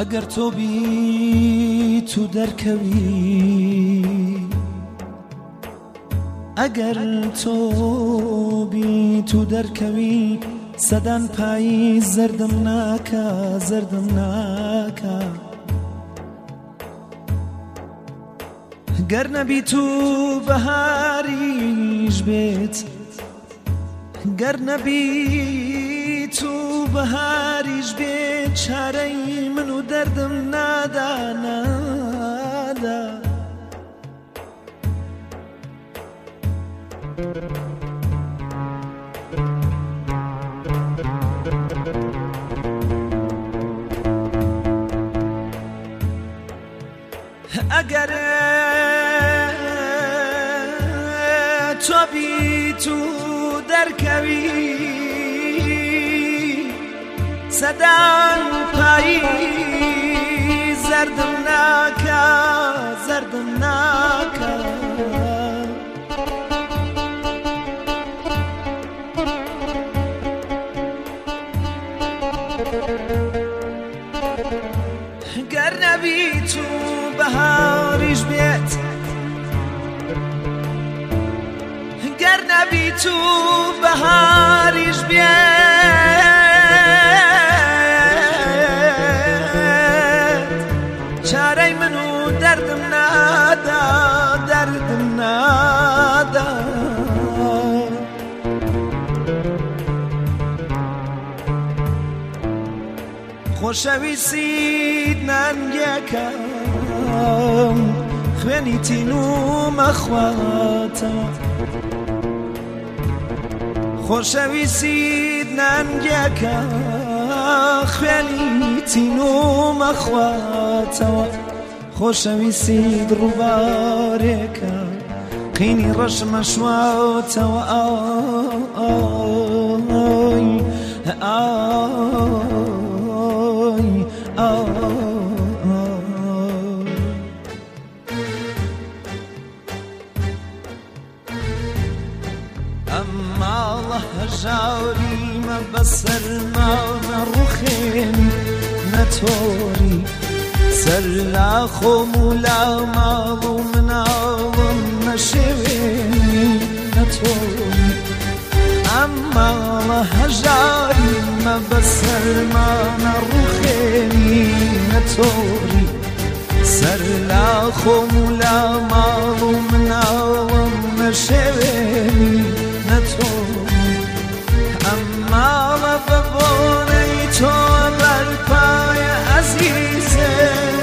ئەگەر تۆ بیت و دەرکەوی، ئەگەر تۆ بیت و دەرکەوی، سەدان پایی زەردم ناکە، زەردم ناکە. گەر نەبیت و بەهاریش بێت، گەر نەبیت و بەهاریش بێت، چارەی من و دەردم نادا نادا. ئەگەر تۆ بیت و دەرکەوی، سەدان پایی زەردم ناکە، زەردم ناکە. گەر نەبیت و بەهاریش بێت، گەر نەبیت و بەهاریش بێت، چارەی من و دەردم نادا، دەردم نادا. خۆشەویستیت نانگێکم، خوێنی تین و مەخواتەوە. خۆشەویستیت نانگێکە، خوێنی تین و مەخواتەوە. خۆشەویستیت ڕووبارێکە، قینی ڕەش مەشواتەوە. هەژاریمە بەسەرماوە ڕوخێنی نەتۆری، سەر لا خۆم و لا ماڵ و مناڵم نەشێوێنی نەتۆری. ئەمماڵە هەژاریمە بەسەرمانە ڕوخێنی نەتۆری، سەر لا خۆم و لا ماڵ و مناڵم نەشێوێنی نەتۆری. ئەمماڵە بە بۆنەی تۆ بەرپایە ئەزیزم،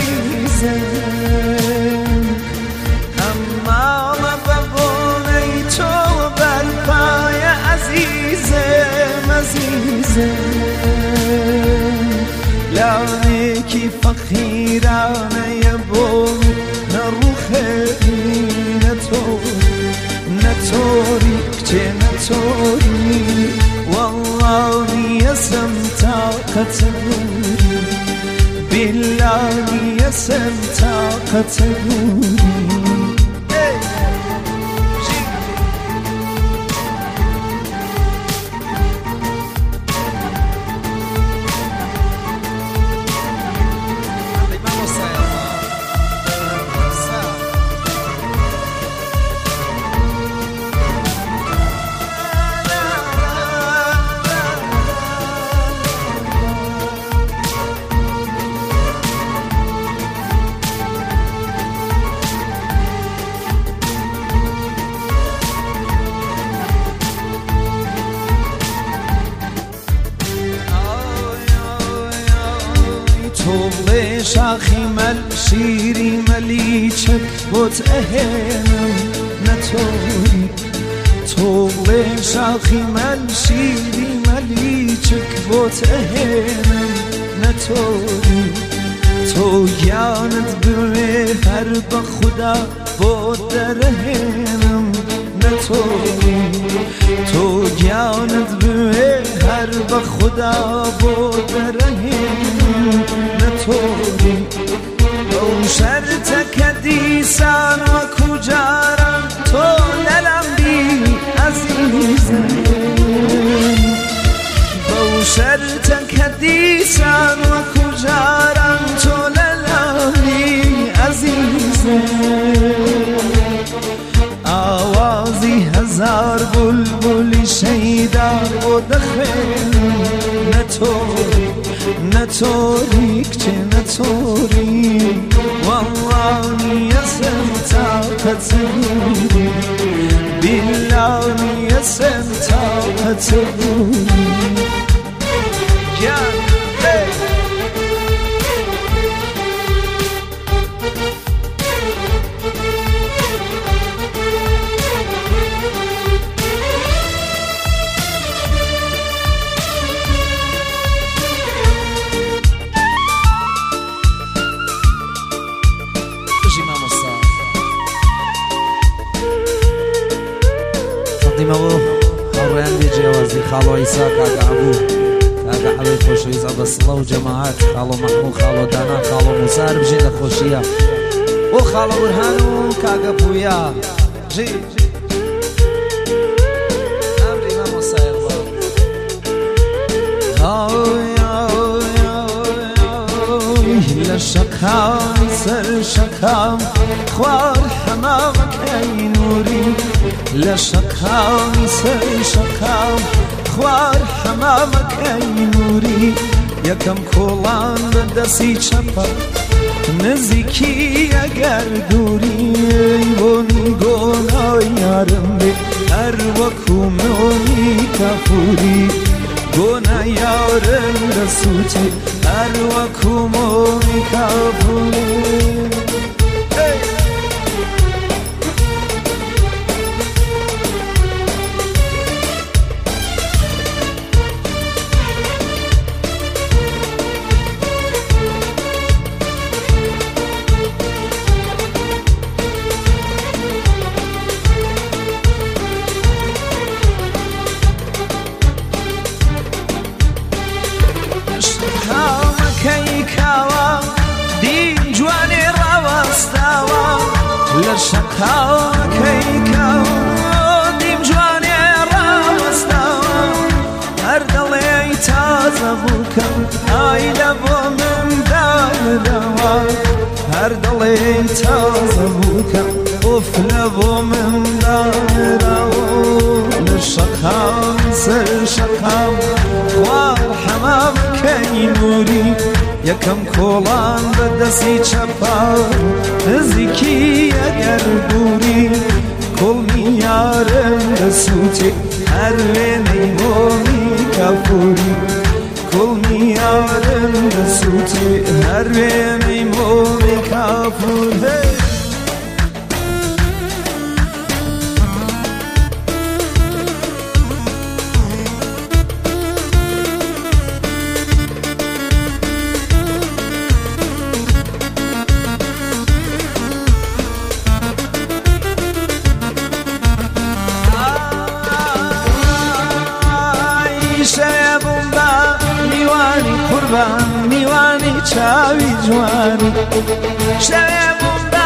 ئەزیزم. ئەمماڵە بە بۆنەی تۆ بەرپایە ئەزیزم، ئەزیزم. لاوێکی فەقیرانەیە بۆمی نەڕوخێنی نەتۆری، نەتۆری کچێ نەتۆری. وەڵڵاهی ئەسەم تاقەتە بووری، بیللاهی ئەسەم تاقەتە بووری. تۆڵێ شاخی مەل شیری مەلیچک بۆت ئەهێنم نەتۆری. تۆڵێ شاخی مەل شیری مەلیچک بۆت ئەهێنم نەتۆری. تۆ گیانت بوێ هەر بە خودا بۆت دەرەهێنم نەتۆری. تۆ گیانت بوێ هەر بە خودا بۆت دەرەهێنم نەتۆری. ئەو شەرتەکە دیسان وەکو جاران تۆ لەلام بی عەزیزم. بەو شەرتەکە دیسان وەکو جاران بۆ دەخێنم نەتۆری کچێ نەتۆری وەڵڵانیە سەر تاقەتبووری بیلانیە سەر تاقەتبووری گیان مەوە هەڕێیان بێ جیاوازی خاڵۆ ئیسا کاکە عەبوو کاکە عەبەی خۆشەویست ئەبەسڵە و جەماعەت خاڵۆ مەحموود خاڵۆ دانا خاڵۆ موسار بژین لە خۆشیە بۆ خاڵۆ بورهان و کاکە پویا ژی ئەمری مامۆسای لە شەقام سەر شەقام خوار حەمامەکەی نووری لە شەقامی سەر شەقام خوار حەمامەکەی نووری یەکەم کۆڵان بە دەستی چەپە نزیکی ئەگەر دووری بۆنی گۆنای یارم بێ هەر وەکو مۆمی کەفوری گۆنە یارم دەسووتێ هەر وەکو مۆمی کەفوری لە شەقاکەی کاوە دیم جوانێ ڕاوەستاوە هەر دەڵێی تازە بووکەم ئای لە بۆ من داردەوە هەر دەڵێی تازە بووکەم ئۆف لە بۆ من داردەوە لە شەقام سەر شەقام خوار حەمامەکەی نووری یەکەم کۆڵان بە دەستی چەپە نزیکی ئەگەر دووری کۆڵمی یارم دەسووتێ هەر وێنەی مۆمی کەفوری کۆڵمی یارم دەسووتێ هەر وێنەی مۆمی کەفوری میوانی چاوی جوانی شەوێ بووم بە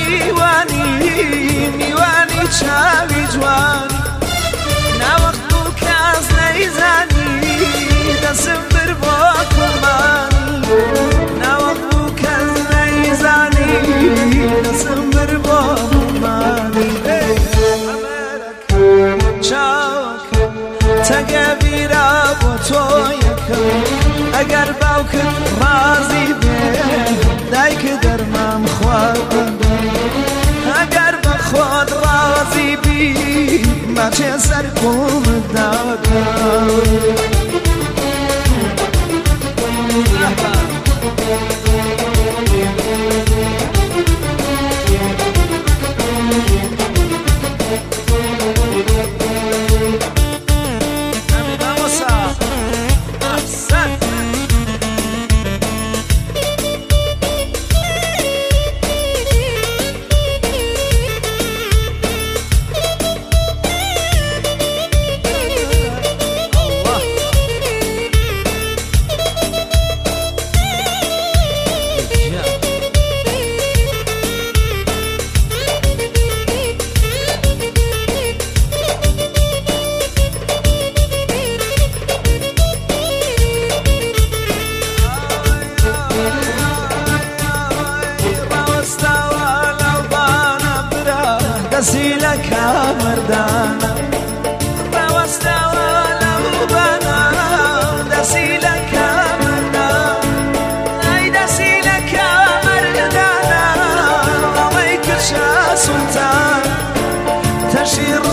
میوانی چاوی جوانی ناوەخت بوو کەس نەیزانی دەسم بر بۆ قوربانی ناوەخت بوو کەس نەیزانی دەسم بر بۆ قوربانی چاوەکە تەگە بیرە بۆ تۆ یەکەم ئەگەر باوکت ڕازی بێ دایکە دەرمام خواردە ئەگەر بە خۆت ڕازی بی ماچێ سەر کومت داکە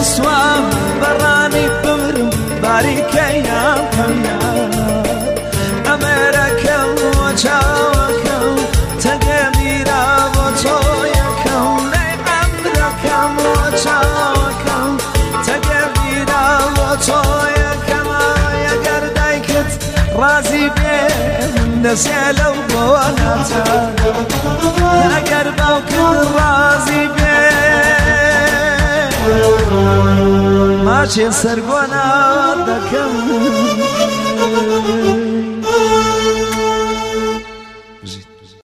سوام بەڕانی بمرم باریکەیان هەمیان ئەمێرەکەم وە چاوەکەم تەگە بیرا بۆ تۆ یەکەم لەی ئەمرەکەم وە چاوەکەم تەگە بیرا بۆ تۆ یەکەم ئەگەر دایکت ڕازی بێ دەسێ لەو بۆ ناچە ئەگەر باوکت ڕازی بێ ماچێ سەرگۆنا دەکەم